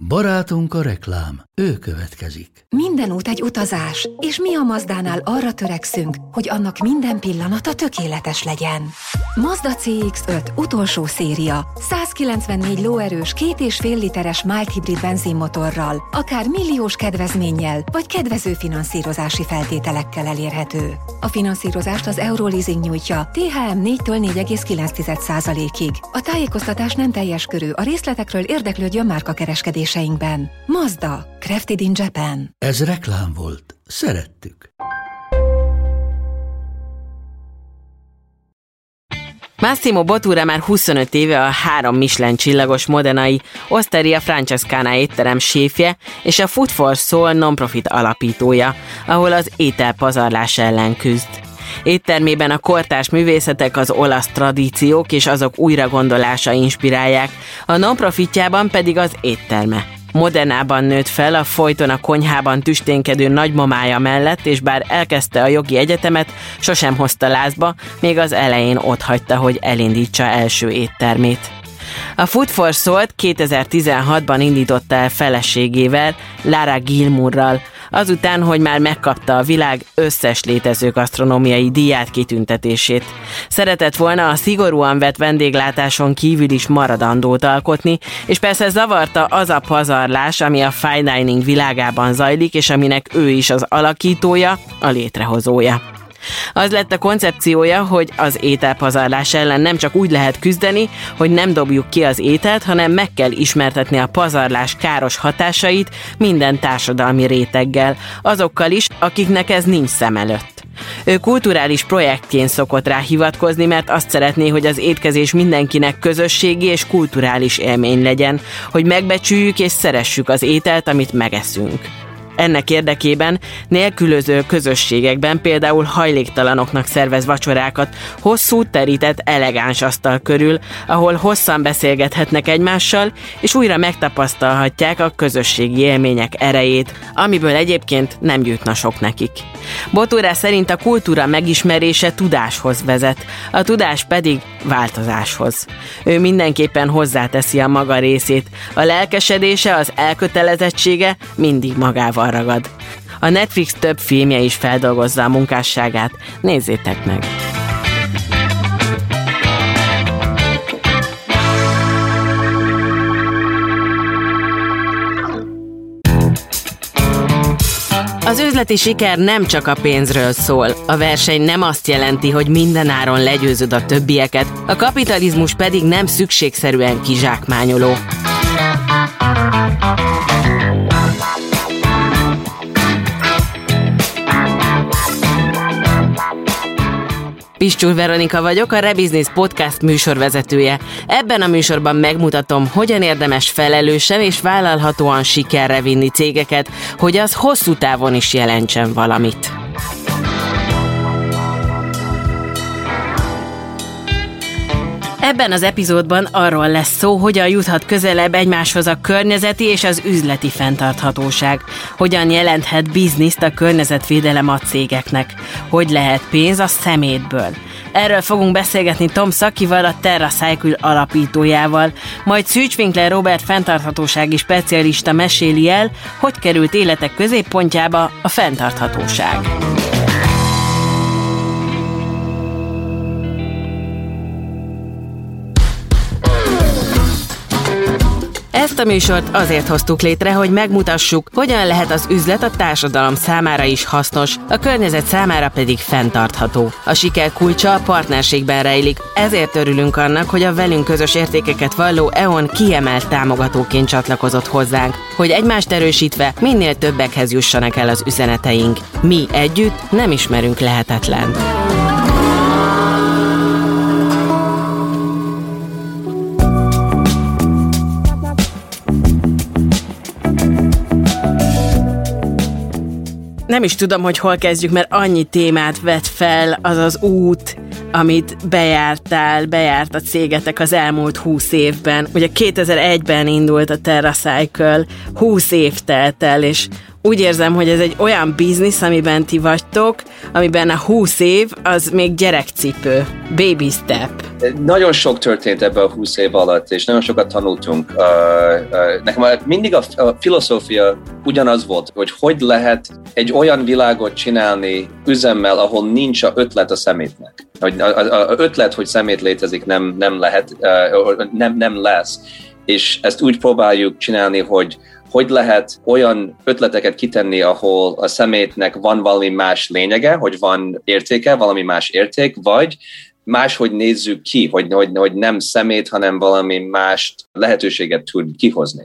Barátunk a reklám, ő következik. Minden út egy utazás, és mi a Mazdánál arra törekszünk, hogy annak minden pillanata tökéletes legyen. Mazda CX-5 utolsó széria, 194 lóerős, 2,5 literes mild hibrid benzinmotorral, akár milliós kedvezménnyel, vagy kedvező finanszírozási feltételekkel elérhető. A finanszírozást az Euroleasing nyújtja, THM 4-től 4,9%-ig. A tájékoztatás nem teljes körű, a részletekről érdeklődjön márkakereskedéseinkben. Mazda, crafted in Japan. Ez reklám volt. Szerettük. Massimo Bottura már 25 éve a 3 Michelin csillagos modenai Osteria Francescana étterem séfje és a Food for Soul non-profit alapítója, ahol az ételpazarlás ellen küzd. Éttermében a kortárs művészetek, az olasz tradíciók és azok újragondolása inspirálják, a non-profitjában pedig az étterme. Modenában nőtt fel, a folyton a konyhában tüsténkedő nagymamája mellett, és bár elkezdte a jogi egyetemet, sosem hozta lázba, még az elején otthagyta, hogy elindítsa első éttermét. A Food for Soul-t 2016-ban indította el feleségével, Lara Gilmourral, azután, hogy már megkapta a világ összes létező gasztronómiai díját kitüntetését. Szeretett volna a szigorúan vett vendéglátáson kívül is maradandót alkotni, és persze zavarta az a pazarlás, ami a fine dining világában zajlik, és aminek ő is az alakítója, a létrehozója. Az lett a koncepciója, hogy az ételpazarlás ellen nem csak úgy lehet küzdeni, hogy nem dobjuk ki az ételt, hanem meg kell ismertetni a pazarlás káros hatásait minden társadalmi réteggel, azokkal is, akiknek ez nincs szem előtt. Ő kulturális projektként szokott rá hivatkozni, mert azt szeretné, hogy az étkezés mindenkinek közösségi és kulturális élmény legyen, hogy megbecsüljük és szeressük az ételt, amit megeszünk. Ennek érdekében nélkülöző közösségekben például hajléktalanoknak szervez vacsorákat hosszú, terített, elegáns asztal körül, ahol hosszan beszélgethetnek egymással, és újra megtapasztalhatják a közösségi élmények erejét, amiből egyébként nem jutna sok nekik. Bottura szerint a kultúra megismerése tudáshoz vezet, a tudás pedig változáshoz. Ő mindenképpen hozzáteszi a maga részét, a lelkesedése, az elkötelezettsége mindig magával ragad. A Netflix több filmje is feldolgozza a munkásságát, nézzétek meg! Az üzleti siker nem csak a pénzről szól. A verseny nem azt jelenti, hogy mindenáron legyőzöd a többieket, a kapitalizmus pedig nem szükségszerűen kizsákmányoló. Pistul Veronika vagyok, a Rebusiness Podcast műsorvezetője. Ebben a műsorban megmutatom, hogyan érdemes felelősen és vállalhatóan sikerre vinni cégeket, hogy az hosszú távon is jelentsen valamit. Ebben az epizódban arról lesz szó, hogyan juthat közelebb egymáshoz a környezeti és az üzleti fenntarthatóság, hogyan jelenthet bizniszt a környezetvédelem a cégeknek, hogy lehet pénz a szemétből. Erről fogunk beszélgetni Tom Szakival, a TerraCycle alapítójával, majd Szűcs Winkler Robert fenntarthatósági specialista meséli el, hogy került életek középpontjába a fenntarthatóság. Ezt a műsort azért hoztuk létre, hogy megmutassuk, hogyan lehet az üzlet a társadalom számára is hasznos, a környezet számára pedig fenntartható. A siker kulcsa a partnerségben rejlik, ezért örülünk annak, hogy a velünk közös értékeket valló E.ON kiemelt támogatóként csatlakozott hozzánk, hogy egymást erősítve minél többekhez jussanak el az üzeneteink. Mi együtt nem ismerünk lehetetlent. Nem is tudom, hogy hol kezdjük, mert annyi témát vet fel az az út, amit bejárt a cégetek az elmúlt 20 évben. Ugye 2001-ben indult a TerraCycle, 20 év telt el, és úgy érzem, hogy ez egy olyan biznisz, amiben ti vagytok, amiben a 20 év az még gyerekcipő, baby step. Nagyon sok történt ebben a 20 év alatt, és nagyon sokat tanultunk. Nekem mindig a filozófia ugyanaz volt, hogy lehet egy olyan világot csinálni üzemmel, ahol nincs a ötlet a szemétnek. Az ötlet, hogy szemét létezik, nem lehet, nem lesz. És ezt úgy próbáljuk csinálni, hogy lehet olyan ötleteket kitenni, ahol a szemétnek van valami más lényege, hogy van értéke, valami más érték, vagy máshogy nézzük ki, hogy nem szemét, hanem valami más lehetőséget tud kihozni.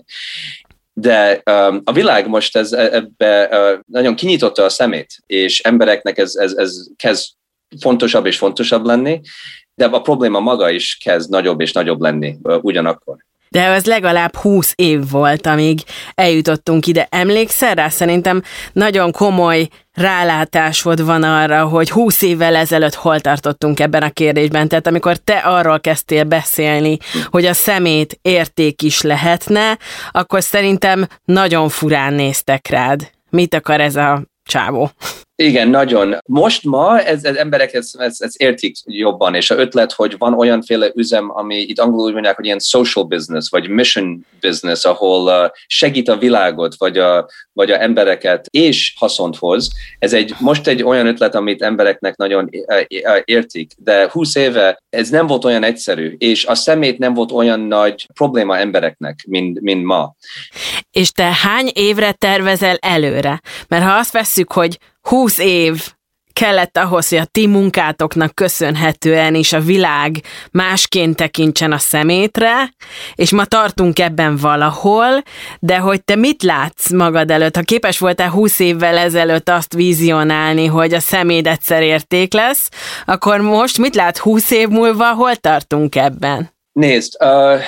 De a világ most ebbe nagyon kinyitotta a szemét, és embereknek ez kezd fontosabb és fontosabb lenni, de a probléma maga is kezd nagyobb és nagyobb lenni ugyanakkor. De ez legalább 20 év volt, amíg eljutottunk ide. Emlékszel rá? Szerintem nagyon komoly rálátásod van arra, hogy 20 évvel ezelőtt hol tartottunk ebben a kérdésben. Tehát amikor te arról kezdtél beszélni, hogy a szemét érték is lehetne, akkor szerintem nagyon furán néztek rád. Mit akar ez a csávó? Igen, nagyon. Most ma ez emberek ezt értik jobban, és az ötlet, hogy van olyanféle üzem, ami itt angolul úgy mondják, hogy ilyen social business, vagy mission business, ahol segít a világot, vagy a embereket, és haszont hoz. Ez most egy olyan ötlet, amit embereknek nagyon értik, de 20 éve ez nem volt olyan egyszerű, és a szemét nem volt olyan nagy probléma embereknek, mint ma. És te hány évre tervezel előre? Mert ha azt vesszük, hogy 20 év kellett ahhoz, hogy a ti munkátoknak köszönhetően is a világ másként tekintsen a szemétre, és ma tartunk ebben valahol, de hogy te mit látsz magad előtt? Ha képes voltál 20 évvel ezelőtt azt vizionálni, hogy a szeméd egyszer érték lesz, akkor most mit lát 20 év múlva, hol tartunk ebben? Nézd,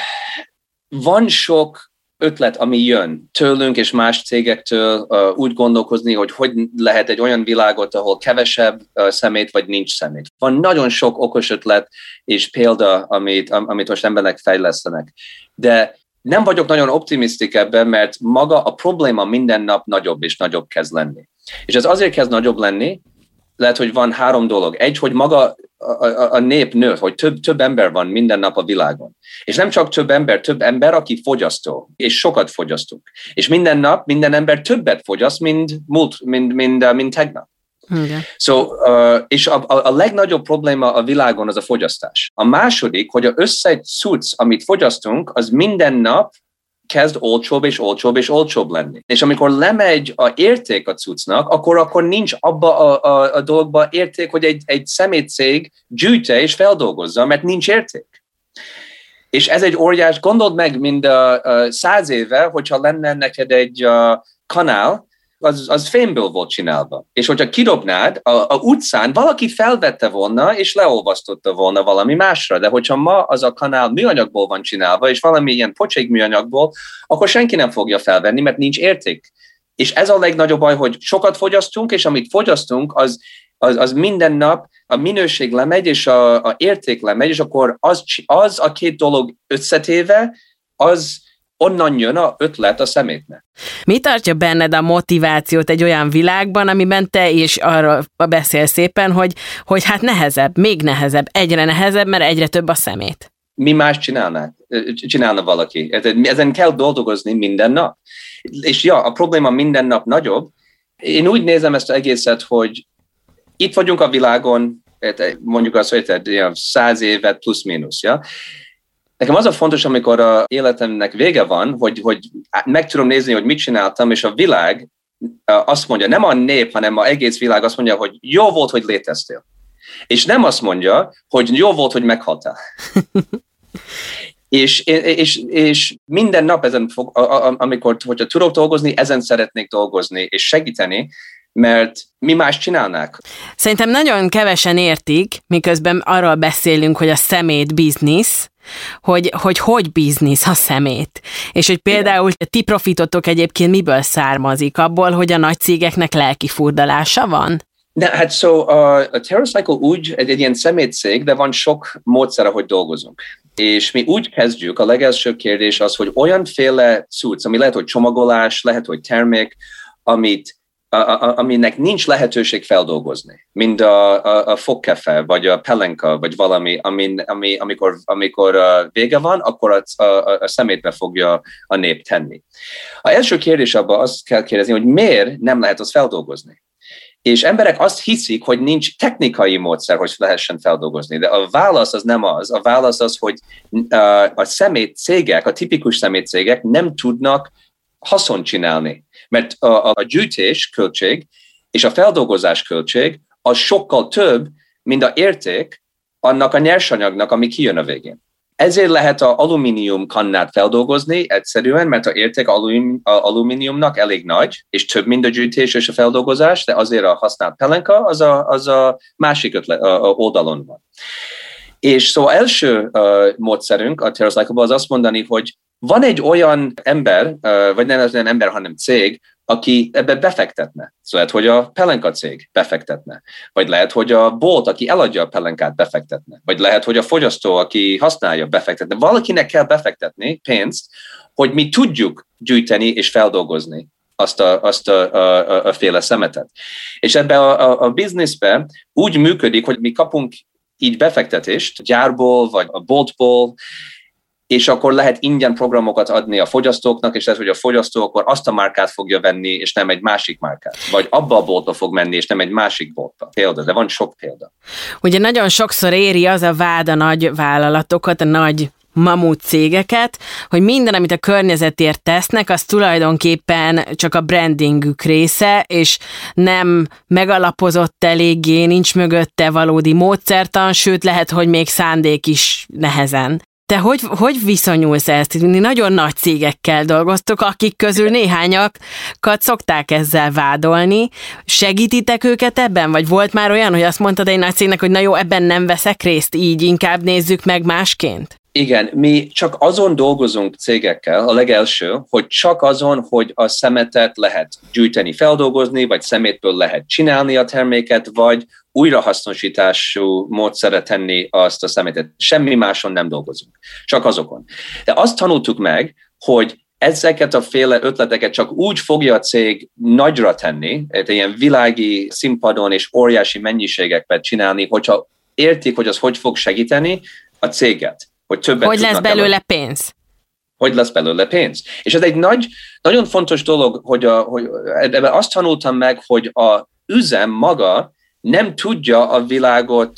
van sok ötlet, ami jön tőlünk és más cégektől úgy gondolkozni, hogy lehet egy olyan világot, ahol kevesebb szemét, vagy nincs szemét. Van nagyon sok okos ötlet és példa, amit most emberek fejlesztenek. De nem vagyok nagyon optimisztik ebben, mert maga a probléma minden nap nagyobb és nagyobb kezd lenni. És ez azért kezd nagyobb lenni, lehet, hogy van 3 dolog. Egy, hogy maga a nép nő, hogy több ember van minden nap a világon. És nem csak több ember, aki fogyasztó, és sokat fogyasztunk. És minden nap minden ember többet fogyaszt, mint tegnap. Okay. És a legnagyobb probléma a világon az a fogyasztás. A második, hogy az összes cucc, amit fogyasztunk, az minden nap kezd olcsóbb és olcsóbb és olcsóbb lenni. És amikor lemegy a érték a cuccnak, akkor nincs abba a dologba érték, hogy egy szemétcég gyűjtse és feldolgozza, mert nincs érték. És ez egy óriás, gondold meg, mind 100 éve, hogyha lenne neked egy kanál, az fémből volt csinálva. És hogyha kidobnád, a utcán valaki felvette volna, és leolvasztotta volna valami másra. De hogyha ma az a kanál műanyagból van csinálva, és valami ilyen pocsék műanyagból, akkor senki nem fogja felvenni, mert nincs érték. És ez a legnagyobb baj, hogy sokat fogyasztunk, és amit fogyasztunk, az minden nap a minőség lemegy, és a érték lemegy, és akkor az a 2 dolog összetéve, az onnan jön az ötlet a szemétnek. Mi tartja benned a motivációt egy olyan világban, amiben te is arról beszélsz szépen, hogy hát nehezebb, még nehezebb, egyre nehezebb, mert egyre több a szemét? Mi más csinálna valaki? Ezen kell dolgozni minden nap. És a probléma minden nap nagyobb. Én úgy nézem ezt az egészet, hogy itt vagyunk a világon, mondjuk azt, hogy 100 évet plusz-mínusz, ja? Nekem az a fontos, amikor az életemnek vége van, hogy meg tudom nézni, hogy mit csináltam, és a világ azt mondja, nem a nép, hanem az egész világ azt mondja, hogy jó volt, hogy léteztél. És nem azt mondja, hogy jó volt, hogy meghaltál. és minden nap ezen hogyha tudok dolgozni, ezen szeretnék dolgozni, és segíteni, mert mi más csinálnák? Szerintem nagyon kevesen értik, miközben arról beszélünk, hogy a szemét biznisz, hogy biznisz a szemét. És hogy például ti profitotok egyébként miből származik? Abból, hogy a nagy cégeknek lelki furdalása van? Hát a TerraCycle úgy egy ilyen szemétcég, de van sok módszer, ahogy dolgozunk. És mi úgy kezdjük, a legelső kérdés az, hogy olyanféle cucc, ami lehet, hogy csomagolás, lehet, hogy termék, aminek nincs lehetőség feldolgozni, mint a fogkefe, vagy a pelenka, vagy valami, amikor vége van, akkor a szemétbe fogja a nép tenni. Az első kérdés abban azt kell kérdezni, hogy miért nem lehet azt feldolgozni. És emberek azt hiszik, hogy nincs technikai módszer, hogy lehessen feldolgozni, de a válasz az nem az. A válasz az, hogy a szemétcégek, a tipikus szemétcégek nem tudnak haszont csinálni. Mert a gyűjtés költség és a feldolgozás költség az sokkal több, mint az érték annak a nyersanyagnak, ami kijön a végén. Ezért lehet az alumínium kannát feldolgozni egyszerűen, mert az érték alumíniumnak elég nagy, és több, mint a gyűjtés és a feldolgozás, de azért a használt pelenka az a másik oldalon van. És szóval első módszerünk a Terrace Likeable az azt mondani, hogy van egy olyan ember, vagy nem az olyan ember, hanem cég, aki ebbe befektetne. Szóval lehet, hogy a pelenka cég befektetne. Vagy lehet, hogy a bolt, aki eladja a pelenkát, befektetne. Vagy lehet, hogy a fogyasztó, aki használja, befektetne. Valakinek kell befektetni pénzt, hogy mi tudjuk gyűjteni és feldolgozni azt a féle szemetet. És ebbe a bizniszbe úgy működik, hogy mi kapunk így befektetést gyárból, vagy a boltból, és akkor lehet ingyen programokat adni a fogyasztóknak, és lehet, hogy a fogyasztó akkor azt a márkát fogja venni, és nem egy másik márkát. Vagy abba a boltba fog menni, és nem egy másik boltba. Példa, de van sok példa. Ugye nagyon sokszor éri az a vád a nagy vállalatokat, a nagy mamut cégeket, hogy minden, amit a környezetért tesznek, az tulajdonképpen csak a brandingük része, és nem megalapozott eléggé, nincs mögötte valódi módszertan, sőt lehet, hogy még szándék is nehezen. Te hogy viszonyulsz ezt? Nagyon nagy cégekkel dolgoztok, akik közül néhányakat szokták ezzel vádolni. Segítitek őket ebben? Vagy volt már olyan, hogy azt mondtad egy nagy cégnek, hogy na jó, ebben nem veszek részt, így inkább nézzük meg másként? Igen, mi csak azon dolgozunk cégekkel, a legelső, hogy csak azon, hogy a szemetet lehet gyűjteni, feldolgozni, vagy szemétből lehet csinálni a terméket, vagy újrahasznosítású módszerre tenni azt a szemetet. Semmi máson nem dolgozunk, csak azokon. De azt tanultuk meg, hogy ezeket a féle ötleteket csak úgy fogja a cég nagyra tenni, egy ilyen világi színpadon és óriási mennyiségekben csinálni, hogyha értik, hogy az hogy fog segíteni a céget. Hogy lesz belőle pénz. Hogy lesz belőle pénz. És ez egy nagyon fontos dolog, hogy ebben azt tanultam meg, hogy a üzem maga nem tudja a világot,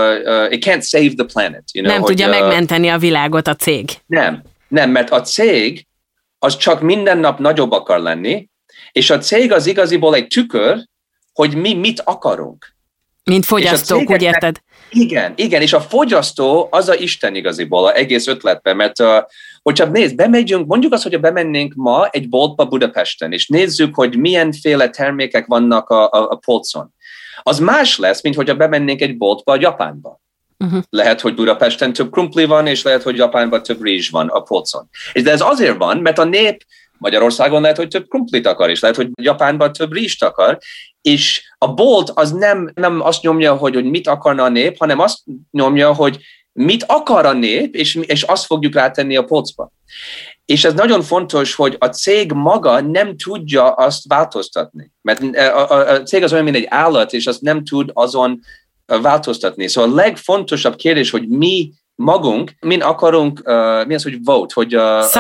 it can't save the planet. Nem tudja megmenteni a világot a cég. Nem, mert a cég az csak minden nap nagyobb akar lenni, és a cég az igaziból egy tükör, hogy mi mit akarunk. Mint fogyasztók, úgy érted? Igen, és a fogyasztó az a Isten igaziból, az egész ötletben, mert hogyha nézd, bemegyünk, mondjuk azt, hogy bemennénk ma egy boltba Budapesten, és nézzük, hogy milyenféle termékek vannak a polcon. Az más lesz, mint hogyha bemennénk egy boltba Japánba. Uh-huh. Lehet, hogy Budapesten több krumpli van, és lehet, hogy Japánban több rizs van a polcon. De ez azért van, mert a nép Magyarországon lehet, hogy több krumplit akar, és lehet, hogy Japánban több rizst akar, és a bolt az nem azt nyomja, hogy mit akarna a nép, hanem azt nyomja, hogy mit akar a nép, és azt fogjuk rátenni a polcba. És ez nagyon fontos, hogy a cég maga nem tudja azt változtatni. Mert a cég az olyan, mint egy állat, és azt nem tud azon változtatni. Szóval a legfontosabb kérdés, hogy mi magunk, min akarunk, mi az, hogy vote, hogy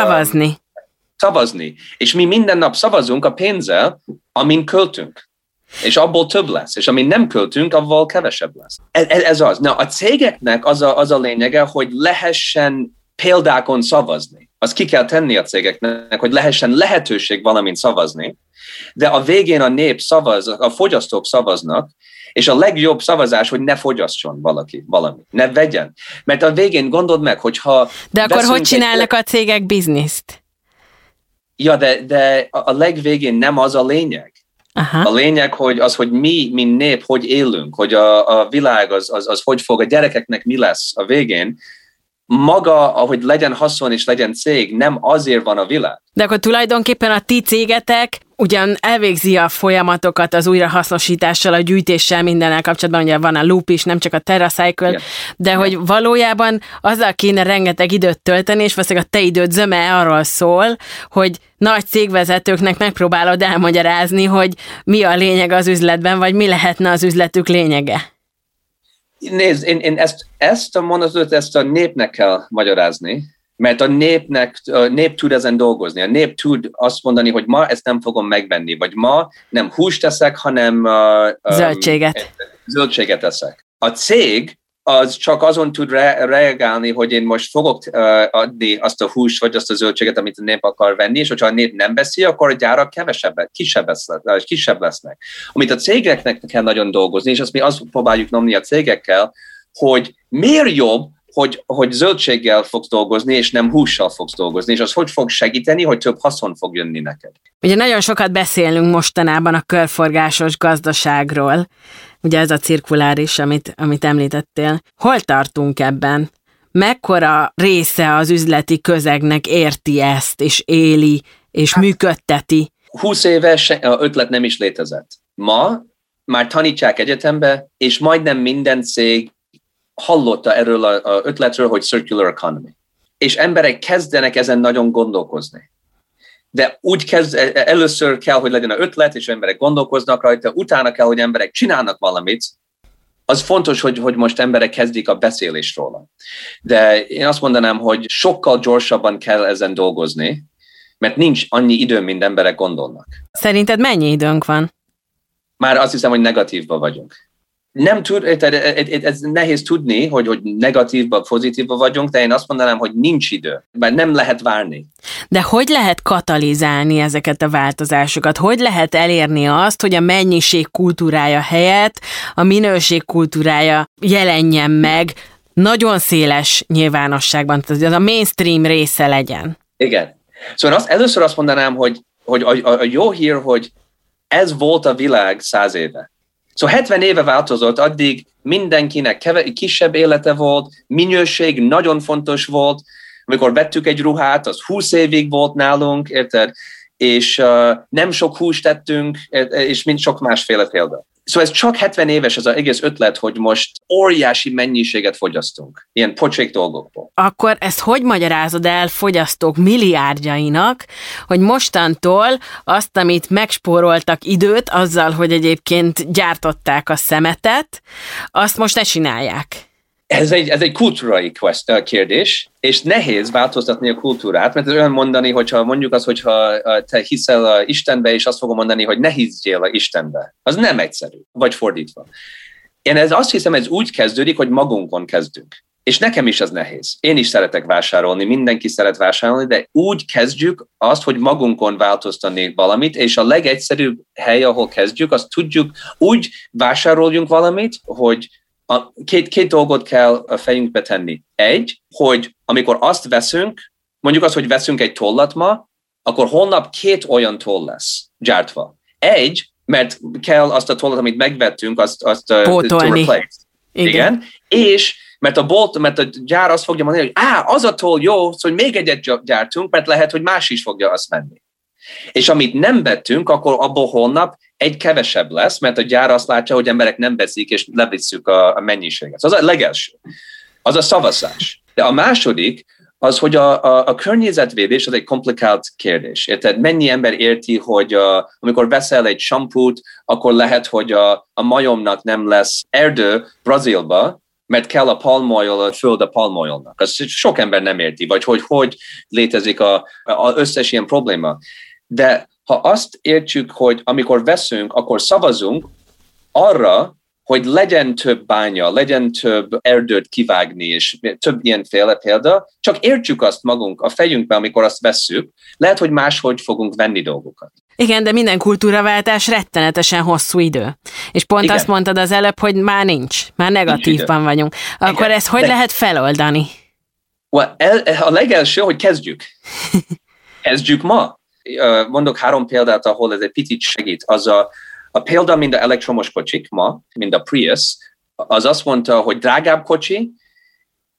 szavazni. És mi minden nap szavazunk a pénzzel, amin költünk. És abból több lesz, és amin nem költünk, abból kevesebb lesz. Ez az. Na, a cégeknek az a lényege, hogy lehessen példákon szavazni. Azt ki kell tenni a cégeknek, hogy lehessen lehetőség valamint szavazni, de a végén a nép szavaz, a fogyasztók szavaznak, és a legjobb szavazás, hogy ne fogyasszon valami, ne vegyen. Mert a végén gondold meg, hogyha... De akkor hogy csinálnak a cégek bizniszt? Ja, de a legvégén nem az a lényeg. Aha. A lényeg, hogy mi, mint nép, hogy élünk, hogy a világ az hogy fog, a gyerekeknek mi lesz a végén, maga, ahogy legyen haszon és legyen cég, nem azért van a világ. De akkor tulajdonképpen a ti cégetek ugyan elvégzi a folyamatokat az újrahasznosítással, a gyűjtéssel, mindennel kapcsolatban, ugye van a Loop is, nem csak a TerraCycle, de hogy valójában azzal kéne rengeteg időt tölteni, és valószínűleg a te időd zöme arról szól, hogy nagy cégvezetőknek megpróbálod elmagyarázni, hogy mi a lényeg az üzletben, vagy mi lehetne az üzletük lényege. Nézd, én ezt a mondatot, ezt a népnek kell magyarázni, mert a nép tud ezen dolgozni. A nép tud azt mondani, hogy ma ezt nem fogom megvenni, vagy ma nem húst eszek, hanem zöldséget eszek. A cég az csak azon tud reagálni, hogy én most fogok adni azt a húst, vagy azt a zöldséget, amit a nép akar venni, és hogyha a nép nem veszi, akkor a gyárak kisebb lesznek. Amit a cégeknek kell nagyon dolgozni, és azt próbáljuk nyomni a cégekkel, hogy miért jobb, hogy zöldséggel fogsz dolgozni, és nem hússal fogsz dolgozni, és az hogy fog segíteni, hogy több haszon fog jönni neked. Ugye nagyon sokat beszélünk mostanában a körforgásos gazdaságról, ugye ez a cirkuláris, amit említettél. Hol tartunk ebben? Mekkora része az üzleti közegnek érti ezt, és éli, és működteti? 20 éves ötlet nem is létezett. Ma már tanítják egyetembe, és majdnem minden cég hallotta erről az ötletről, hogy circular economy. És emberek kezdenek ezen nagyon gondolkozni. De először kell, hogy legyen az ötlet, és emberek gondolkoznak rajta, utána kell, hogy emberek csinálnak valamit. Az fontos, hogy most emberek kezdik a beszélést róla. De én azt mondanám, hogy sokkal gyorsabban kell ezen dolgozni, mert nincs annyi idő, mint emberek gondolnak. Szerinted mennyi időnk van? Már azt hiszem, hogy negatívban vagyunk. Nem ez nehéz tudni, hogy negatívban, pozitívban vagyunk, de én azt mondanám, hogy nincs idő, mert nem lehet várni. De hogy lehet katalizálni ezeket a változásokat? Hogy lehet elérni azt, hogy a mennyiség kultúrája helyett a minőség kultúrája jelenjen meg nagyon széles nyilvánosságban, tehát az a mainstream része legyen? Igen. Szóval először azt mondanám, hogy a jó hír, hogy ez volt a világ 100 éve. Szóval 70 éve változott, addig mindenkinek kisebb élete volt, minőség nagyon fontos volt, amikor vettük egy ruhát, az 20 évig volt nálunk, érted? És nem sok húst tettünk, és mind sok másféle példa. Szóval ez csak 70 éves ez az egész ötlet, hogy most óriási mennyiséget fogyasztunk, ilyen pocsék dolgokból. Akkor ezt hogy magyarázod el fogyasztók milliárdjainak, hogy mostantól azt, amit megspóroltak időt azzal, hogy egyébként gyártották a szemetet, azt most ne csinálják? Ez egy kultúrai kérdés, és nehéz változtatni a kultúrát, mert ez olyan mondani, hogyha mondjuk az, hogyha te hiszel a Istenbe, és azt fogom mondani, hogy ne higgyél a Istenbe. Az nem egyszerű, vagy fordítva. Én azt hiszem, ez úgy kezdődik, hogy magunkon kezdünk. És nekem is ez nehéz. Én is szeretek vásárolni, mindenki szeret vásárolni, de úgy kezdjük azt, hogy magunkon változtatni valamit, és a legegyszerűbb hely, ahol kezdjük, azt tudjuk, úgy vásároljunk valamit, hogy két dolgot kell a fejünkbe tenni. Egy, hogy amikor azt veszünk, mondjuk azt, hogy veszünk egy tollat ma, akkor holnap 2 olyan toll lesz gyártva. Egy, mert kell azt a tollat, amit megvettünk, azt pótolni. Igen. És mert a gyár azt fogja mondani, hogy az a toll jó, szóval még egyet gyártunk, mert lehet, hogy más is fogja azt venni. És amit nem vettünk, akkor abból holnap egy kevesebb lesz, mert a gyár azt látja, hogy emberek nem veszik, és levisszük a mennyiséget. Az a legelső. Az a szavazás. De a második az, hogy a környezetvédés az egy komplikált kérdés. Érted? Mennyi ember érti, hogy amikor veszel egy sampút, akkor lehet, hogy a majomnak nem lesz erdő Brazílba, mert kell a palm oil, a föld a palm oilnak. Azt sok ember nem érti, vagy hogy létezik az összes ilyen probléma. De ha azt értjük, hogy amikor veszünk, akkor szavazunk arra, hogy legyen több bánya, legyen több erdőt kivágni, és több ilyenféle példa, csak értjük azt magunk a fejünkbe, amikor azt vesszük, lehet, hogy máshogy fogunk venni dolgokat. Igen, de minden kultúraváltás rettenetesen hosszú idő. És pont igen. Azt mondtad az előbb, hogy már nincs, már negatívban vagyunk. Akkor igen, ezt hogy lehet feloldani? A legelső, hogy kezdjük. Kezdjük ma. Mondok 3 példát, ahol ez egy picit segít. Az a példa, mint az elektromos kocsik ma, mint a Prius, az azt mondta, hogy drágább kocsi,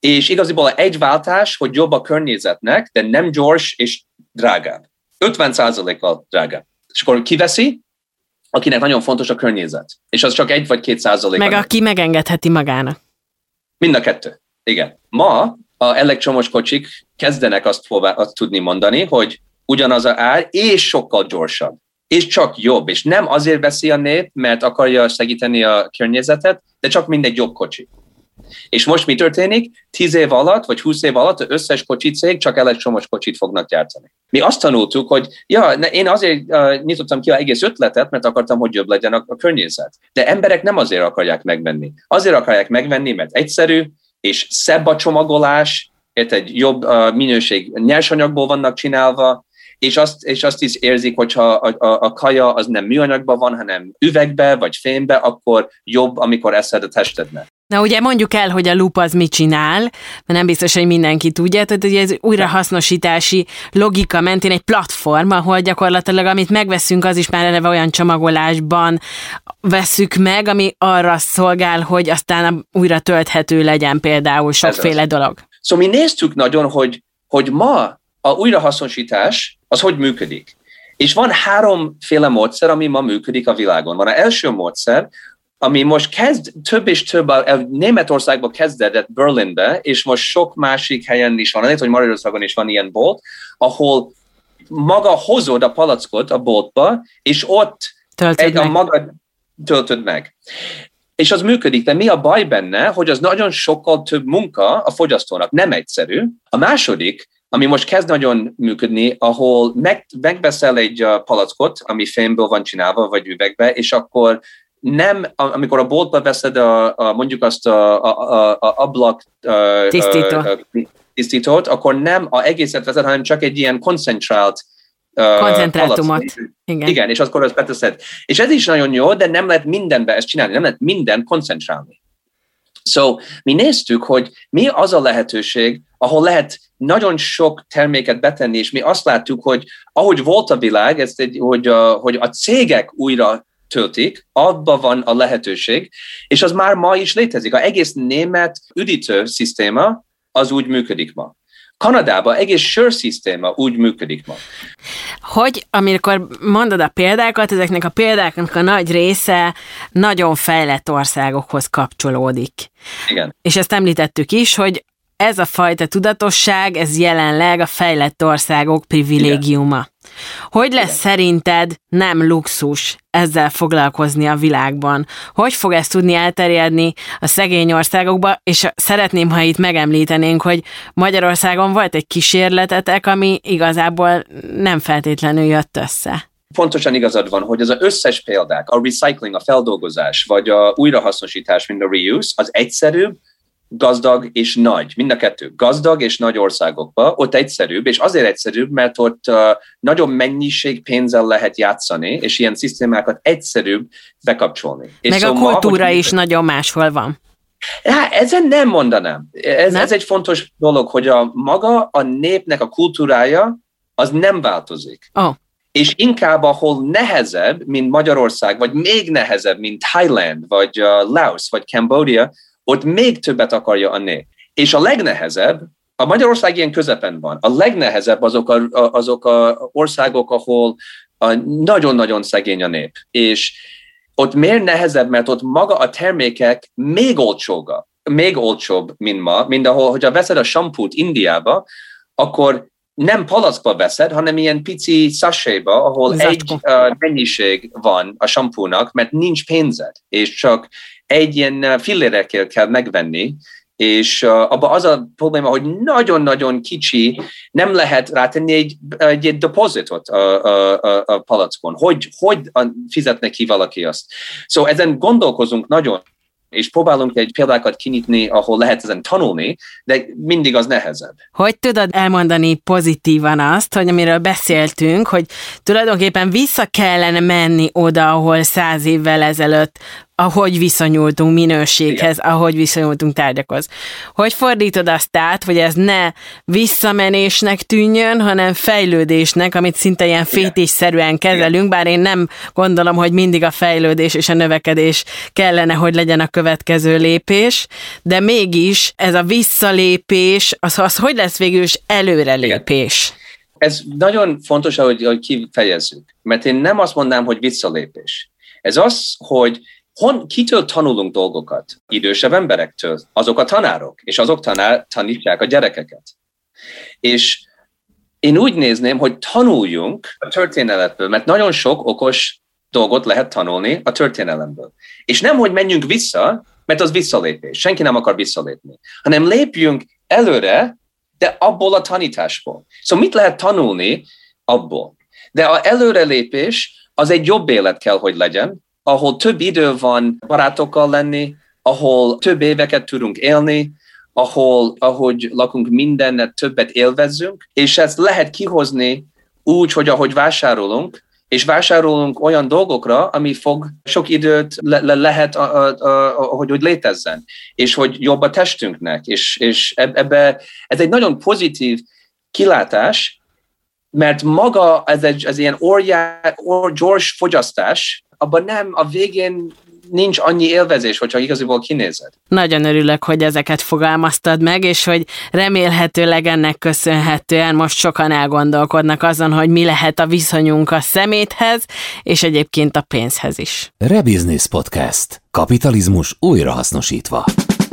és igaziból egy váltás, hogy jobb a környezetnek, de nem gyors és drágább. 50%-kal drágább. És akkor kiveszi, akinek nagyon fontos a környezet. És az csak 1 vagy 2%. Meg aki megengedheti magának. Mind a kettő. Igen. Ma a elektromos kocsik kezdenek azt tudni mondani, hogy ugyanaz az ár, és sokkal gyorsabb. És csak jobb. És nem azért veszi a nép, mert akarja segíteni a környezetet, de csak mindegy jobb kocsi. És most mi történik? 10 év alatt, vagy 20 év alatt az összes kocsicég csak elektromos kocsit fognak gyártani. Mi azt tanultuk, hogy én azért nyitottam ki az egész ötletet, mert akartam, hogy jobb legyen a környezet. De emberek nem azért akarják megvenni. Azért akarják megvenni, mert egyszerű, és szebb a csomagolás, egy jobb minőség nyersanyagból vannak csinálva, és azt is érzik, hogyha a kaja az nem műanyagban van, hanem üvegbe vagy fémbe, akkor jobb, amikor eszed a testednek. Na ugye mondjuk el, hogy a Loop az mit csinál, mert nem biztos, hogy mindenki tudja, tehát ugye ez újrahasznosítási logika mentén egy platform, ahol gyakorlatilag amit megveszünk, az is már eleve olyan csomagolásban vesszük meg, ami arra szolgál, hogy aztán újra tölthető legyen például sokféle dolog. Szóval mi néztük nagyon, hogy ma a újrahasznosítás az hogy működik. És van 3 módszer, ami ma működik a világon. Van az első módszer, ami most kezd több és több, Németországban kezdett Berlinbe, és most sok másik helyen is van, lehet, hogy Magyarországon is van ilyen bolt, ahol maga hozod a palackot a boltba, és ott a magad töltöd meg. És az működik, de mi a baj benne, hogy az nagyon sokkal több munka a fogyasztónak, nem egyszerű. A második, ami most kezd nagyon működni, ahol megveszel egy palackot, ami fémből van csinálva, vagy üvegbe, és akkor nem, amikor a boltba veszed mondjuk azt a ablak tisztítót, akkor nem az egészet veszed, hanem csak egy ilyen koncentrált koncentrátumot. Igen, és akkor azt beteszed. És ez is nagyon jó, de nem lehet mindenbe ezt csinálni, nem lehet minden koncentrálni. Szóval mi néztük, hogy mi az a lehetőség, ahol lehet nagyon sok terméket betenni, és mi azt láttuk, hogy ahogy volt a világ, hogy a cégek újra töltik, abban van a lehetőség, és az már ma is létezik. Az egész német üdítő szisztéma az úgy működik ma. Kanadában egész sörszisztéma úgy működik ma. Hogy amikor mondod a példákat, ezeknek a példáknak a nagy része nagyon fejlett országokhoz kapcsolódik. Igen. És ezt említettük is, hogy ez a fajta tudatosság, ez jelenleg a fejlett országok privilégiuma. Igen. Hogy lesz szerinted nem luxus ezzel foglalkozni a világban? Hogy fog ezt tudni elterjedni a szegény országokba? És szeretném, ha itt megemlítenénk, hogy Magyarországon volt egy kísérletetek, ami igazából nem feltétlenül jött össze. Pontosan igazad van, hogy az összes példák, a recycling, a feldolgozás, vagy a újrahasznosítás, mint a reuse, az egyszerűbb, gazdag és nagy. Mind a kettő. Gazdag és nagy országokban ott egyszerűbb, és azért egyszerűbb, mert ott nagyobb mennyiség pénzzel lehet játszani, és ilyen szisztémákat egyszerűbb bekapcsolni. És meg a kultúra is nagyon máshol van. Ezen nem mondanám. Ez egy fontos dolog, hogy maga a népnek a kultúrája az nem változik. Oh. És inkább ahol nehezebb, mint Magyarország, vagy még nehezebb, mint Thailand, vagy Laos, vagy Cambodia, ott még többet akarja a nép. És a legnehezebb, a Magyarország ilyen közepen van, a legnehezebb azok a országok, ahol nagyon-nagyon szegény a nép. És ott miért nehezebb, mert ott maga a termékek még olcsóbb, mint ma, mint ahol, hogyha veszed a sampút Indiába, akkor nem palackba veszed, hanem ilyen pici sachéba, ahol egy mennyiség van a sampúnak, mert nincs pénzed, és csak egy ilyen fillérekkel kell megvenni, és abban az a probléma, hogy nagyon-nagyon kicsi, nem lehet rátenni egy depositot a palackon. Hogy fizetne ki valaki azt? Szóval ezen gondolkozunk nagyon, és próbálunk egy példákat kinyitni, ahol lehet ezen tanulni, de mindig az nehezebb. Hogy tudod elmondani pozitívan azt, hogy amiről beszéltünk, hogy tulajdonképpen vissza kellene menni oda, ahol 100 évvel ezelőtt ahogy viszonyultunk minőséghez, igen, ahogy viszonyultunk tárgyakhoz. Hogy fordítod azt át, hogy ez ne visszamenésnek tűnjön, hanem fejlődésnek, amit szinte ilyen fétisszerűen kezelünk, bár én nem gondolom, hogy mindig a fejlődés és a növekedés kellene, hogy legyen a következő lépés, de mégis ez a visszalépés, az hogy lesz végül is előrelépés? Igen. Ez nagyon fontos, hogy kifejezzük, mert én nem azt mondanám, hogy visszalépés. Ez az, hogy kitől tanulunk dolgokat? Idősebb emberektől. Azok a tanárok, és azok tanítják a gyerekeket. És én úgy nézném, hogy tanuljunk a történelemből, mert nagyon sok okos dolgot lehet tanulni a történelemből. És nem, hogy menjünk vissza, mert az visszalépés. Senki nem akar visszalépni. Hanem lépjünk előre, de abból a tanításból. Szóval mit lehet tanulni abból? De az előrelépés az egy jobb élet kell, hogy legyen, ahol több idő van barátokkal lenni, ahol több éveket tudunk élni, ahol, ahogy lakunk, mindennet többet élvezzünk, és ezt lehet kihozni úgy, hogy ahogy vásárolunk, és vásárolunk olyan dolgokra, ami fog sok időt lehet, hogy létezzen, és hogy jobb a testünknek, és ebbe ez egy nagyon pozitív kilátás, mert maga ez ilyen gyors fogyasztás, abban nem, a végén nincs annyi élvezés, hogyha igazából kinézed. Nagyon örülök, hogy ezeket fogalmaztad meg, és hogy remélhetőleg ennek köszönhetően most sokan elgondolkodnak azon, hogy mi lehet a viszonyunk a szeméthez, és egyébként a pénzhez is. Rebusiness Podcast. Kapitalizmus újrahasznosítva.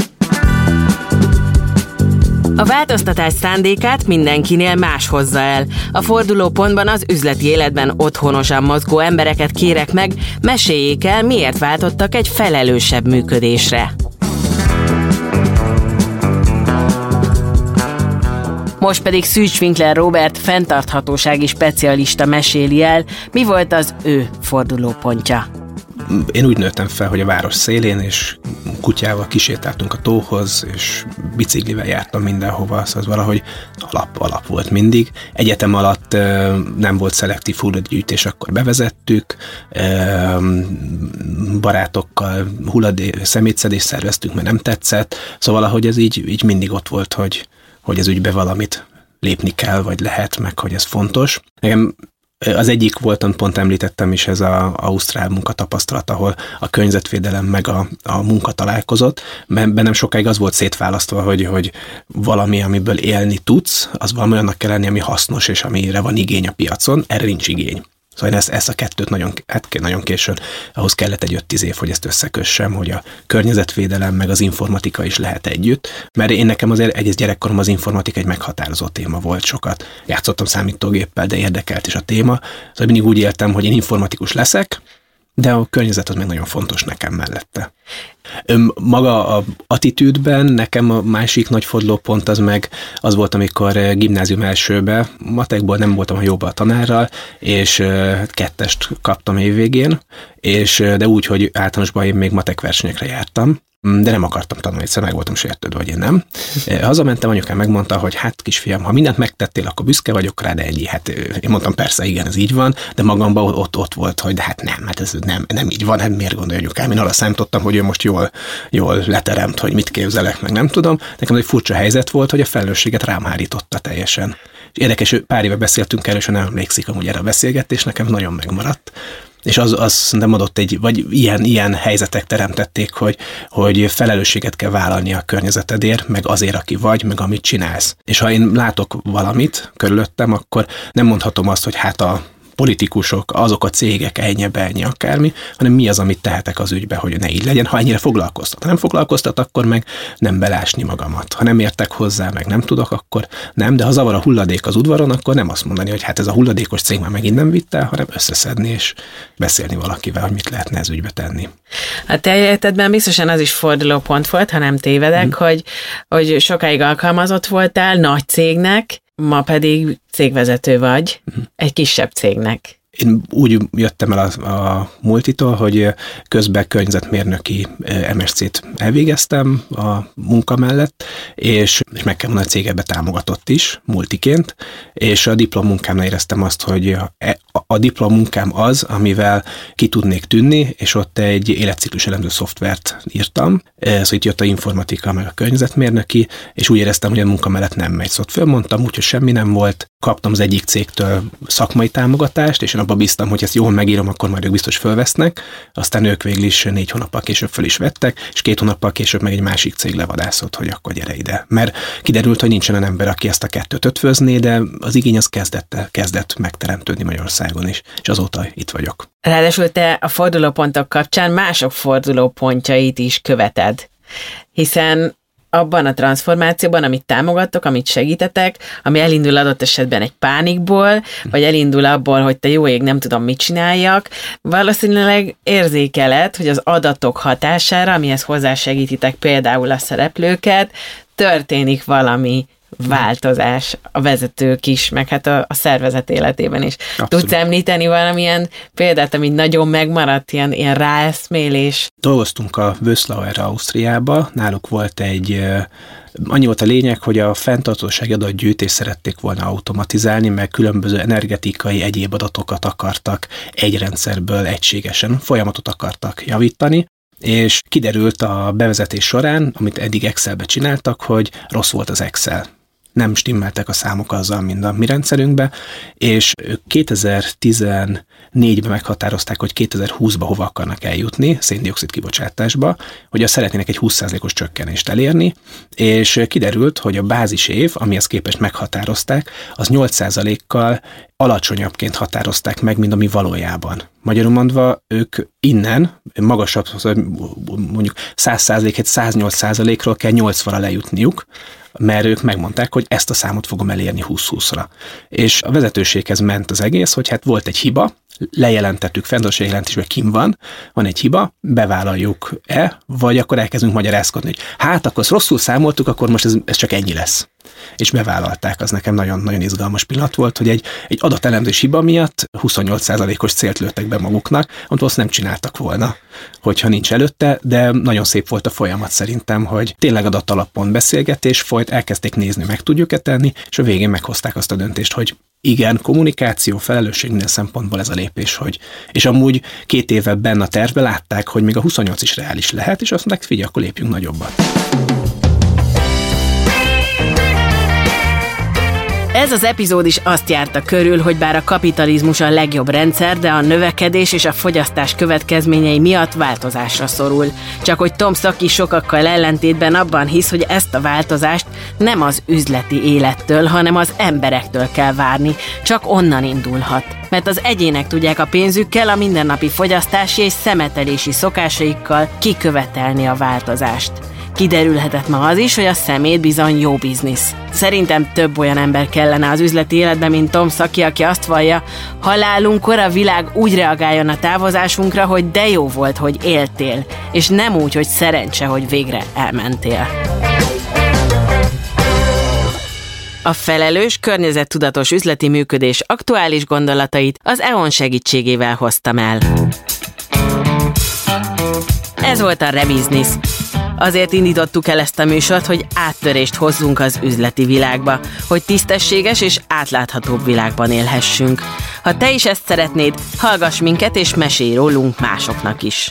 A változtatás szándékát mindenkinél más hozza el. A fordulópontban az üzleti életben otthonosan mozgó embereket kérek meg, meséljék el, miért váltottak egy felelősebb működésre. Most pedig Szűcs Winkler Róbert fenntarthatósági specialista meséli el, mi volt az ő fordulópontja. Én úgy nőttem fel, hogy a város szélén, és kutyával kisétáltunk a tóhoz, és biciklivel jártam mindenhova, az valahogy alap volt mindig. Egyetem alatt nem volt szelektív hulladékgyűjtés, akkor bevezettük, barátokkal szemétszedést szerveztünk, mert nem tetszett, szóval valahogy ez így mindig ott volt, hogy ez ügybe valamit lépni kell, vagy lehet, meg hogy ez fontos. Nekem az egyik voltam, pont említettem is, ez az ausztrál munkatapasztalat, ahol a környezetvédelem meg a munka találkozott. Bennem sokáig az volt szétválasztva, hogy valami, amiből élni tudsz, az valami olyannak kell lenni, ami hasznos, és amire van igény a piacon, erre nincs igény. Szóval én ezt a kettőt nagyon későn, ahhoz kellett egy 5-10 év, hogy ezt összekössem, hogy a környezetvédelem meg az informatika is lehet együtt, mert én nekem azért egész gyerekkorom az informatika egy meghatározó téma volt, sokat játszottam számítógéppel, de érdekelt is a téma, szóval mindig úgy éltem, hogy én informatikus leszek, de a környezet az meg nagyon fontos nekem mellette. Maga a attitűdben nekem a másik nagy fordulópont az volt, amikor gimnázium elsőbe, matekból nem voltam a jóba a tanárral, és 2-est kaptam évvégén, de úgy, hogy általánosban én még matek versenyekre jártam, de nem akartam tanulni, egyszer meg voltam sértődve, hogy én nem. Hazamentem, anyukám megmondta, hogy hát kisfiam, ha mindent megtettél, akkor büszke vagyok rá, de ennyi. Hát én mondtam, persze, igen, ez így van, de magamban ott volt, hogy de hát ez nem így van, hát miért gondolja anyukám? Én arra számítottam, hogy ő most jól leteremt, hogy mit képzelek, meg nem tudom. Nekem egy furcsa helyzet volt, hogy a felelősséget rám hárította teljesen. És érdekes, pár éve beszéltünk erről, és nem emlékszik amúgy erre a beszélgetés, nekem nagyon megmaradt. És az nem adott vagy ilyen helyzetek teremtették, hogy felelősséget kell vállalni a környezetedért, meg azért, aki vagy, meg amit csinálsz. És ha én látok valamit körülöttem, akkor nem mondhatom azt, hogy hát a politikusok, azok a cégek, ennyi akármi, hanem mi az, amit tehetek az ügybe, hogy ne így legyen, ha ennyire foglalkoztat. Ha nem foglalkoztat, akkor meg nem belásni magamat. Ha nem értek hozzá, meg nem tudok, akkor nem, de ha zavar a hulladék az udvaron, akkor nem azt mondani, hogy hát ez a hulladékos cég már megint nem vitt el, hanem összeszedni és beszélni valakivel, hogy mit lehetne ez ügybe tenni. A te életedben biztosan az is fordulópont volt, ha nem tévedek, hogy sokáig alkalmazott voltál nagy cégnek, ma pedig cégvezető vagy egy kisebb cégnek. Én úgy jöttem el a multitól, hogy közben környezetmérnöki MSC-t elvégeztem a munka mellett, és meg kell mondani, a cég ebbe támogatott is, multiként, és a diplommunkámnál éreztem azt, hogy a diplommunkám az, amivel ki tudnék tűnni, és ott egy életciklus elemző szoftvert írtam, szóval itt jött a informatika, meg a környezetmérnöki, és úgy éreztem, hogy a munka mellett nem megy. Szóval fölmondtam, úgyhogy semmi nem volt, kaptam az egyik cégtől szakmai támogatást, és én abba bíztam, hogy ezt jól megírom, akkor majd ők biztos fölvesznek, aztán ők végül is 4 hónappal később föl is vettek, és 2 hónappal később meg egy másik cég levadászott, hogy akkor gyere ide. Mert kiderült, hogy nincsen olyan ember, aki ezt a kettőt ötvözné, de az igény az kezdett megteremtődni Magyarországon is, és azóta itt vagyok. Ráadásul te a fordulópontok kapcsán mások fordulópontjait is követed, hiszen abban a transformációban, amit támogattok, amit segítetek, ami elindul adott esetben egy pánikból, vagy elindul abból, hogy te jó ég, nem tudom, mit csináljak, valószínűleg érzékeled, hogy az adatok hatására, amihez hozzásegítitek például a szereplőket, történik valami változás a vezetők is, meg hát a szervezet életében is. Abszolút. Tudsz említeni valamilyen példát, ami nagyon megmaradt, ilyen ráeszmélés? Dolgoztunk a Wöslauer Ausztriába, náluk volt annyi volt a lényeg, hogy a fenntartósági adatgyűjtést szerették volna automatizálni, meg különböző energetikai egyéb adatokat akartak egy rendszerből egységesen, folyamatot akartak javítani, és kiderült a bevezetés során, amit eddig Excelbe csináltak, hogy rossz volt az Excel. Nem stimmeltek a számok azzal, mint a mi rendszerünkbe, és ők 2014-ben meghatározták, hogy 2020-ba hova akarnak eljutni, széndioxid kibocsátásba, hogy azt szeretnének egy 20%-os csökkenést elérni, és kiderült, hogy a bázis év, amihez képest meghatározták, az 8%-kal alacsonyabbként határozták meg, mint ami valójában. Magyarul mondva, ők innen magasabb, mondjuk 100%-et 108%-ról kell 80-ra lejutniuk, mert ők megmondták, hogy ezt a számot fogom elérni 2020-ra. És a vezetőséghez ment az egész, hogy hát volt egy hiba, lejelentettük, fenntartósági jelentésben kim van egy hiba, bevállaljuk-e, vagy akkor elkezdünk magyarázkodni, hogy hát akkor ezt rosszul számoltuk, akkor most ez csak ennyi lesz. És bevállalták, az nekem nagyon-nagyon izgalmas pillanat volt, hogy egy adatelemzés hiba miatt 28%-os célt lőttek be maguknak, amit azt nem csináltak volna, hogyha nincs előtte, de nagyon szép volt a folyamat szerintem, hogy tényleg adatalapon beszélgetés folyt, elkezdték nézni, meg tudjuk-e tenni, és a végén meghozták azt a döntést, hogy igen, kommunikáció, felelősség minden szempontból ez a lépés, hogy, és amúgy 2 évvel benne a tervbe látták, hogy még a 28 is reális lehet, és azt mondták, figyelj, akkor lépjünk nagyobbat. Ez az epizód is azt járta körül, hogy bár a kapitalizmus a legjobb rendszer, de a növekedés és a fogyasztás következményei miatt változásra szorul. Csak hogy Tom Saki sokakkal ellentétben abban hisz, hogy ezt a változást nem az üzleti élettől, hanem az emberektől kell várni, csak onnan indulhat. Mert az egyének tudják a pénzükkel, a mindennapi fogyasztási és szemetelési szokásaikkal kikövetelni a változást. Kiderülhetett ma az is, hogy a szemét bizony jó biznisz. Szerintem több olyan ember kellene az üzleti életben, mint Tom Saki, aki azt vallja, halálunkkor a világ úgy reagáljon a távozásunkra, hogy de jó volt, hogy éltél, és nem úgy, hogy szerencse, hogy végre elmentél. A felelős, környezettudatos üzleti működés aktuális gondolatait az EON segítségével hoztam el. Ez volt a Rebusiness. Azért indítottuk el ezt a műsort, hogy áttörést hozzunk az üzleti világba, hogy tisztességes és átláthatóbb világban élhessünk. Ha te is ezt szeretnéd, hallgass minket és mesélj rólunk másoknak is.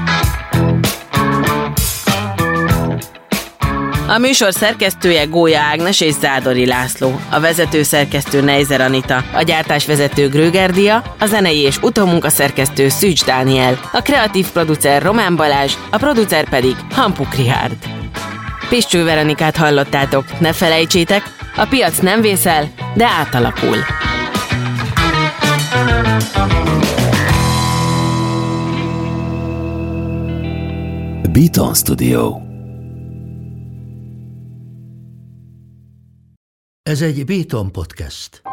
A műsor szerkesztője Gólya Ágnes és Zádori László, a vezető szerkesztő Neizer Anita, a gyártásvezető Gröger Dia, a zenei és utómunkaszerkesztő Szűcs Dániel, a kreatív producer Román Balázs, a producer pedig Hampuk Richárd. Piscső Veronikát hallottátok, ne felejtsétek, a piac nem vészel, de átalakul. Beaton Studio. Ez egy Beaton Podcast.